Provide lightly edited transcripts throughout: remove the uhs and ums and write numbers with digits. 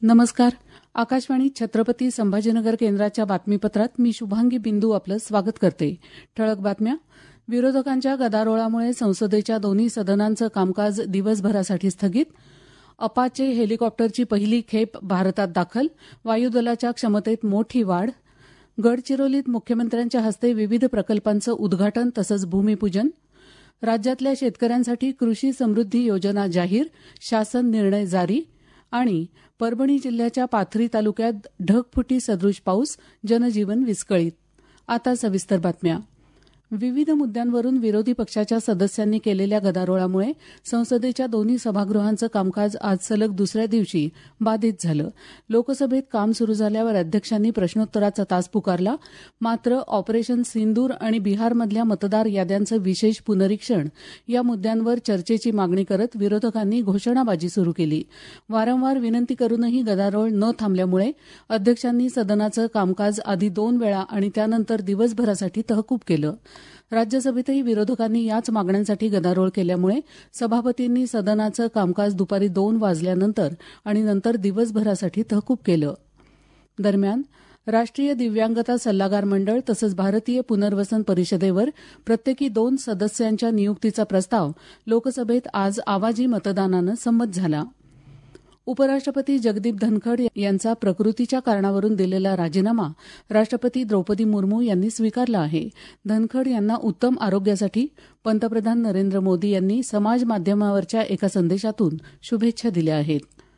नमस्कार. आकाशवाणी छत्रपती संभाजीनगर केंद्राच्या बातमीपत्रात मी शुभांगी बिंदू आपलं स्वागत करते. ठळक बातम्या. विरोधकांच्या गदारोळामुळे संसदेच्या दोन्ही सदनांचं कामकाज दिवसभरासाठी स्थगित. अपाचे हेलिकॉप्टरची पहिली खेप भारतात दाखल. वायुदलाच्या क्षमतेत मोठी वाढ. गडचिरोलीत मुख्यमंत्र्यांच्या हस्ते विविध प्रकल्पांचं उद्घाटन तसंच भूमिपूजन. राज्यातल्या शेतकऱ्यांसाठी कृषी समृद्धी योजना जाहीर. शासन निर्णय जारी. आणि परभणी जिल्ह्याच्या पाथरी तालुक्यात ढगफुटी सदृश पाऊस. जनजीवन विस्कळीत. आता सविस्तर बातम्या. विविध मुद्द्यांवरून विरोधी पक्षाच्या सदस्यांनी केलेल्या गदारोळामुळे संसदेच्या दोन्ही सभागृहांचं कामकाज आज सलग दुसऱ्या दिवशी बाधित झालं. लोकसभेत काम सुरू झाल्यावर अध्यक्षांनी प्रश्नोत्तराचा तास पुकारला. मात्र ऑपरेशन सिंदूर आणि बिहारमधल्या मतदार याद्यांचं विशेष पुनरीक्षण या मुद्द्यांवर चर्चेची मागणी करत विरोधकांनी घोषणाबाजी सुरू केली. वारंवार विनंती करूनही गदारोळ न थांबल्यामुळे अध्यक्षांनी सदनाचं कामकाज आधी 2 वेळा आणि त्यानंतर दिवसभरासाठी तहकूब केलं. राज्यसभेतही विरोधकांनी याच मागण्यांसाठी गदारोळ केल्यामुळे सभापतींनी सदनाचं कामकाज दुपारी 2 वाजल्यानंतर आणि नंतर दिवसभरासाठी तहकूब केलं. दरम्यान राष्ट्रीय दिव्यांगता सल्लागार मंडळ तसंच भारतीय पुनर्वसन परिषदेवर प्रत्येकी 2 सदस्यांच्या नियुक्तीचा प्रस्ताव लोकसभेत आज आवाजी मतदानानं संमत झाला. उपराष्ट्रपती जगदीप धनखड यांचा प्रकृतीच्या कारणावरून दिलेला राजीनामा राष्ट्रपती द्रौपदी मुर्मू यांनी स्वीकारला आहे. धनखड यांना उत्तम आरोग्यासाठी पंतप्रधान नरेंद्र मोदी यांनी समाज माध्यमावरच्या एका संदेशातून शुभेच्छा दिल्या आहेत.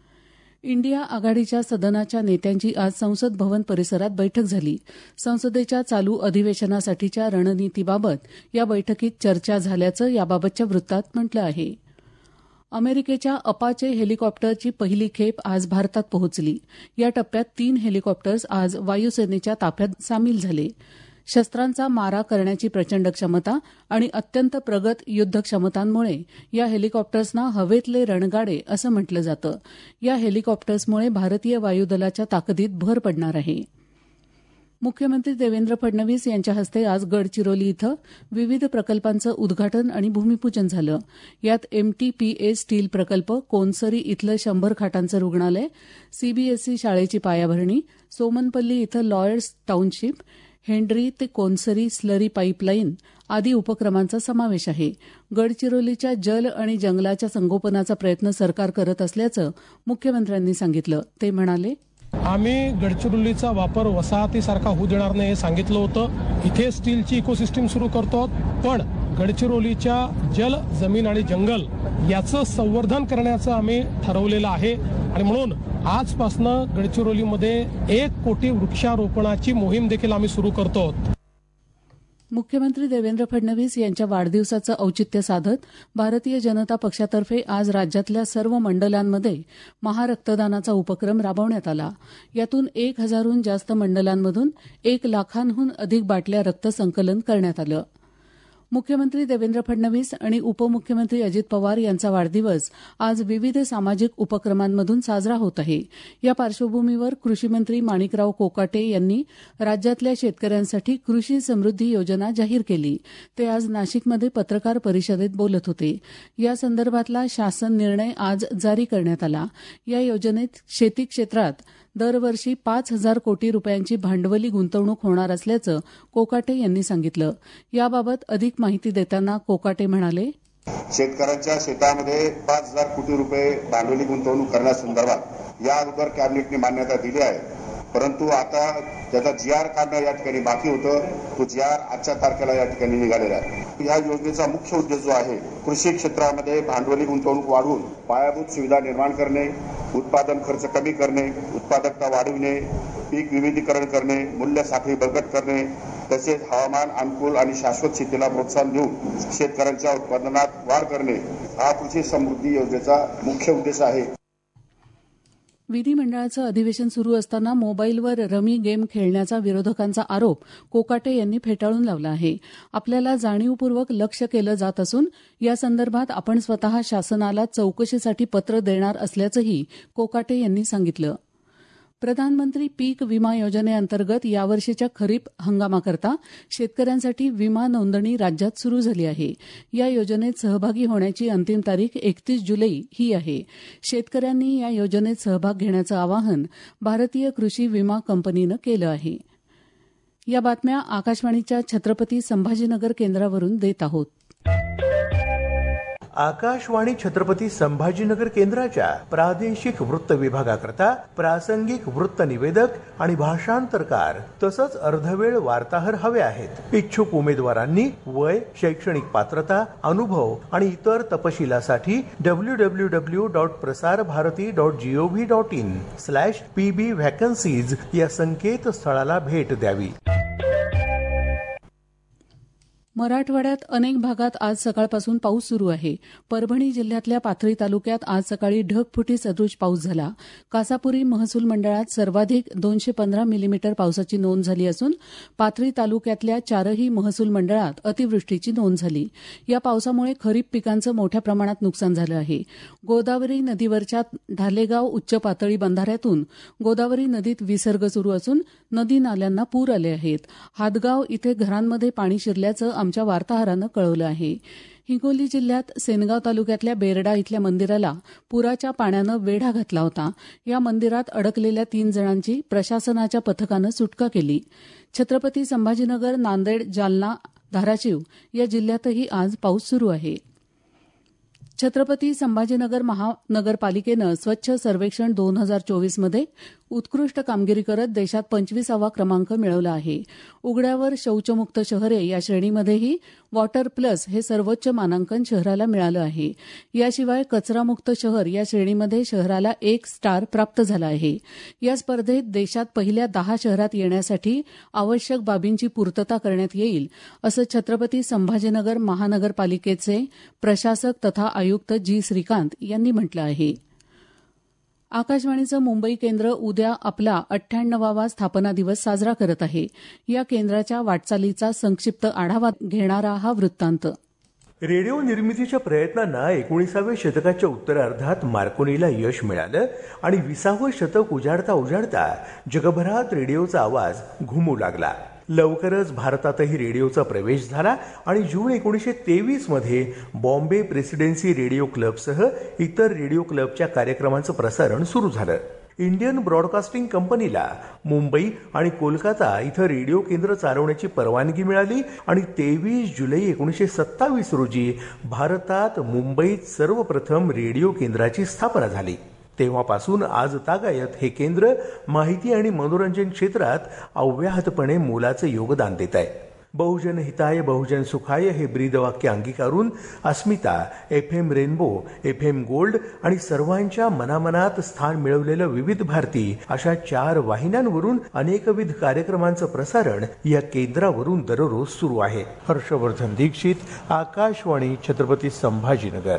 इंडिया आघाडीच्या सदनाच्या नेत्यांची आज संसद भवन परिसरात बैठक झाली. संसदेच्या चालू अधिवेशनासाठीच्या रणनीतीबाबत या बैठकीत चर्चा झाल्याचं याबाबतच्या वृत्तात म्हटलं आहे. अमेरिकेच्या अपाचे हेलिकॉप्टरची पहिली खेप आज भारतात पोहोचली. या टप्प्यात 3 हेलिकॉप्टर्स आज वायुसेनेच्या ताफ्यात सामील झाले. शस्त्रांचा मारा करण्याची प्रचंड क्षमता आणि अत्यंत प्रगत युद्ध क्षमतांमुळे या हेलिकॉप्टर्सना हवेतले रणगाडे असं म्हटलं जातं. या हेलिकॉप्टर्समुळे भारतीय वायुदलाच्या ताकदीत भर पडणार आहे. मुख्यमंत्री देवेंद्र फडणवीस यांच्या हस्ते आज गडचिरोली इथं विविध प्रकल्पांचं उद्घाटन आणि भूमिपूजन झालं. यात MTPA स्टील प्रकल्प, कोनसरी इथलं 100 खाटांचं रुग्णालय, CBSE शाळेची पायाभरणी, सोमनपल्ली इथं लॉयर्स टाऊनशिप, हेनरी ते कोनसरी स्लरी पाईपलाईन आदी उपक्रमांचा समावेश आहे. गडचिरोलीच्या जल आणि जंगलाच्या संगोपनाचा प्रयत्न सरकार करत असल्याचं मुख्यमंत्र्यांनी सांगितलं. ते म्हणाले, आम्ही गडचिरोलीचा वापर वसाहतीसारखा होऊ देणार नाही हे सांगितलं होतं. इथे स्टीलची इकोसिस्टीम सुरू करतो, पण गडचिरोलीच्या जल, जमीन आणि जंगल याचं संवर्धन करण्याचं आम्ही ठरवलेलं आहे. आणि म्हणून आजपासनं गडचिरोलीमध्ये 1 कोटी वृक्षारोपणाची मोहीम देखील आम्ही सुरू करतो. मुख्यमंत्री देवेंद्र फडणवीस यांच्या वाढदिवसाचं औचित्य साधत भारतीय जनता पक्षातर्फे आज राज्यातल्या सर्व मंडलांमध्ये महारक्तदानाचा उपक्रम राबवण्यात आला. यातून 1,000हून जास्त मंडलांमधून 1 लाखांहून अधिक बाटल्या रक्त संकलन करण्यात आलं. मुख्यमंत्री देवेंद्र फडणवीस आणि उपमुख्यमंत्री अजित पवार यांचा वाढदिवस आज विविध सामाजिक उपक्रमांमधून साजरा होत आहे. या पार्श्वभूमीवर कृषीमंत्री माणिकराव कोकाटे यांनी राज्यातल्या शेतकऱ्यांसाठी कृषी समृद्धी योजना जाहीर केली. ते आज नाशिकमध्ये पत्रकार परिषदेत बोलत होते. या संदर्भातला शासन निर्णय आज जारी करण्यात आला. या योजनेत शेती क्षेत्रात दरवर्षी 5,000 कोटी रुपयांची भांडवली गुंतवणूक होणार असल्याचं कोकाटे यांनी सांगितलं. याबाबत अधिक माहिती देताना कोकाटे म्हणाले, शेतकऱ्यांच्या शेतामध्ये 5,000 कोटी रुपये भांडवली गुंतवणूक करण्यासंदर्भात या अगोदर कॅबिनेटने मान्यता दिली आहे. परंतु आता त्याचा GR काढणं या ठिकाणी बाकी होतं. तो GR आजच्या तारखेला या ठिकाणी निघालेला आहे. या योजनेचा मुख्य उद्देश जो आहे, कृषी क्षेत्रामध्ये भांडवली गुंतवणूक वाढवून पायाभूत सुविधा निर्माण करणे, उत्पादन खर्च कमी करणे, उत्पादकता वाढविणे, पीक विविधीकरण करणे, मूल्य साखळी बळकट करणे, तसेच हवामान अनुकूल आणि शाश्वत शेतीला प्रोत्साहन देऊन शेतकऱ्यांच्या उत्पादनात वाढ करणे हा कृषी समृद्धी योजनेचा मुख्य उद्देश आहे. विधिमंडळाचं अधिवेशन सुरू असताना मोबाईलवर रमी गेम खेळण्याचा विरोधकांचा आरोप कोकाटे यांनी फेटाळून लावला आहे. आपल्याला जाणीवपूर्वक लक्ष केलं जात असून यासंदर्भात आपण स्वतः शासनाला चौकशीसाठी पत्र देणार असल्याचंही कोकाटे यांनी सांगितलं. प्रधानमंत्री पीक विमा योजनेअंतर्गत यावर्षीच्या खरीप हंगामाकरता शेतकऱ्यांसाठी विमा नोंदणी राज्यात सुरू झाली आहे. या योजनेत सहभागी होण्याची अंतिम तारीख 31 जुलै ही आहे. शेतकऱ्यांनी या योजनेत सहभाग घेण्याचं आवाहन भारतीय कृषी विमा कंपनीनं केलं आहे. या बातम्या आकाशवाणीच्या छत्रपती संभाजीनगर केंद्रावरून देत आहोत. आकाशवाणी छत्रपती संभाजीनगर केंद्राच्या प्रादेशिक वृत्त विभागाकरता प्रासंगिक वृत्त निवेदक आणि भाषांतरकार तसंच अर्धवेळ वार्ताहर हवे आहेत. इच्छुक उमेदवारांनी वय, शैक्षणिक पात्रता, अनुभव आणि इतर तपशिलासाठी www.prasarbharati.gov.in/pb vacancies या संकेतस्थळाला भेट द्यावी. मराठवाड्यात अनेक भागात आज सकाळपासून पाऊस सुरू आहे. परभणी जिल्ह्यातल्या पाथरी तालुक्यात आज सकाळी ढगफुटी सदृश पाऊस झाला. कासापुरी महसूल मंडळात सर्वाधिक 215 मिलीमीटर पावसाची नोंद झाली असून पाथरी तालुक्यातल्या 4ही महसूल मंडळात अतिवृष्टीची नोंद झाली. या पावसामुळे खरीप पिकांचं मोठ्या प्रमाणात नुकसान झालं आहे. गोदावरी नदीवरच्या ढालेगाव उच्च पातळी बंधाऱ्यातून गोदावरी नदीत विसर्ग सुरू असून नदी नाल्यांना पूर आले आहेत. हादगाव इथे घरांमध्ये पाणी शिरल्याचं आमच्या वार्ताहरानं कळवलं आहे. हिंगोली जिल्ह्यात सेनगाव तालुक्यातल्या बेरडा इथल्या मंदिराला पुराच्या पाण्यानं वेढा घातला होता. या मंदिरात अडकलेल्या 3 जणांची प्रशासनाच्या पथकानं सुटका केली. छत्रपती संभाजीनगर, नांदेड, जालना, धाराशिव या जिल्ह्यातही आज पाऊस सुरू आहे. छत्रपती संभाजीनगर महानगरपालिकेनं स्वच्छ सर्वेक्षण 2024 मध्ये उत्कृष्ट कामगिरी करत देशात 25वा क्रमांक मिळवला आहे. उघड्यावर शौचमुक्त शहरे या श्रेणीमध्येही वॉटर प्लस हे सर्वोच्च मानांकन शहराला मिळालं आहे. याशिवाय कचरामुक्त शहर या श्रेणीमध्ये शहराला 1 स्टार प्राप्त झाला आहे. या स्पर्धेत देशात पहिल्या 10 शहरात येण्यासाठी आवश्यक बाबींची पूर्तता करण्यात येईल असं छत्रपती संभाजीनगर महानगरपालिकेचे प्रशासक तथा आयुक्त जी श्रीकांत यांनी म्हटलं आहे. आकाशवाणीचं मुंबई केंद्र उद्या आपला 98वा स्थापना दिवस साजरा करत आहे. या केंद्राच्या वाटचालीचा संक्षिप्त आढावा घेणारा हा वृत्तांत. रेडिओ निर्मितीच्या प्रयत्नांना 19व्या शतकाच्या उत्तरार्धात मार्कोनीला यश मिळालं आणि 20वं शतक उजाडता जगभरात रेडिओचा आवाज घुमू लागला. लवकरच भारतातही रेडिओचा प्रवेश झाला आणि जून 1923 मध्ये बॉम्बे प्रेसिडेन्सी रेडिओ क्लबसह इतर रेडिओ क्लबच्या कार्यक्रमांचं प्रसारण सुरू झालं. इंडियन ब्रॉडकास्टिंग कंपनीला मुंबई आणि कोलकाता इथं रेडिओ केंद्र चालवण्याची परवानगी मिळाली आणि 23 जुलै 1927 रोजी भारतात मुंबईत सर्वप्रथम रेडिओ केंद्राची स्थापना झाली. तेव्हापासून आज तागायत हे केंद्र माहिती आणि मनोरंजन क्षेत्रात अव्याहतपणे मोलाचं योगदान देत आहे. बहुजन हिताय बहुजन सुखाय हे ब्रीदवाक्य अंगीकारून अस्मिता, FM रेनबो, FM गोल्ड आणि सर्वांच्या मनामनात स्थान मिळवलेलं विविध भारती अशा 4 वाहिन्यांवरून अनेकविध कार्यक्रमांचं प्रसारण या केंद्रावरून दररोज सुरू आहे. हर्षवर्धन दीक्षित, आकाशवाणी, छत्रपती संभाजीनगर.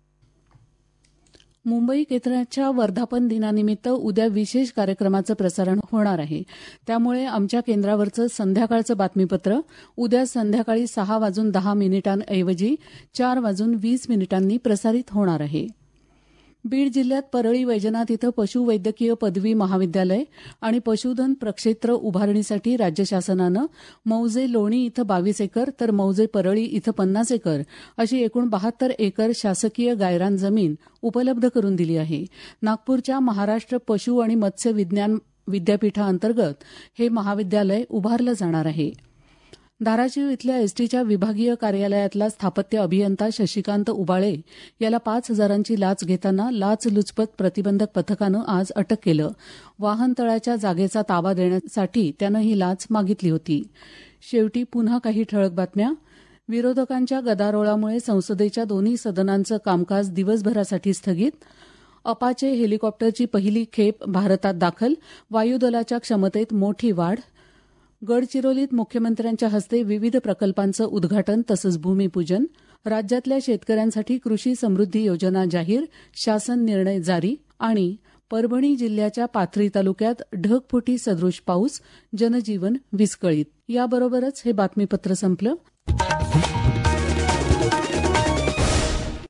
मुंबई केंद्राच्या वर्धापन दिनानिमित्त उद्या विशेष कार्यक्रमाचं प्रसारण होणार आहे. त्यामुळे आमच्या केंद्रावरचं संध्याकाळचं बातमीपत्र उद्या संध्याकाळी 6:10 ऐवजी 4:20 प्रसारित होणार आहे. बीड जिल्ह्यात परळी वैजनाथ इथं पशुवैद्यकीय पदवी महाविद्यालय आणि पशुधन प्रक्षेत्र उभारणीसाठी राज्य शासनानं मौजे लोणी इथं 22 एकर तर मौजे परळी इथं 50 एकर अशी एकूण 72 एकर शासकीय गायरान जमीन उपलब्ध करून दिली आहे. नागपूरच्या महाराष्ट्र पशु आणि मत्स्य विज्ञान विद्यापीठाअंतर्गत हे महाविद्यालय उभारलं जाणार आहे. धाराशिव इथल्या एसटीच्या विभागीय कार्यालयातला स्थापत्य अभियंता शशिकांत उबाळे याला 5,000ची लाच घेताना लाचलुचपत प्रतिबंधक पथकानं आज अटक केलं. वाहनतळाच्या जागेचा ताबा देण्यासाठी त्यानं ही लाच मागितली होती. शेवटी पुन्हा काही ठळक बातम्या. विरोधकांच्या गदारोळामुळे संसदेच्या दोन्ही सदनांचं कामकाज दिवसभरासाठी स्थगित. अपाचे हेलिकॉप्टरची पहिली खेप भारतात दाखल. वायुदलाच्या क्षमतेत मोठी वाढ. गडचिरोलीत मुख्यमंत्र्यांच्या हस्ते विविध प्रकल्पांचं उद्घाटन तसंच भूमिपूजन. राज्यातल्या शेतकऱ्यांसाठी कृषी समृद्धी योजना जाहीर, शासन निर्णय जारी. आणि परभणी जिल्ह्याच्या पाथरी तालुक्यात ढगफुटी सदृश पाऊस, जनजीवन विस्कळीत. याबरोबरच हे बातमीपत्र संपलं.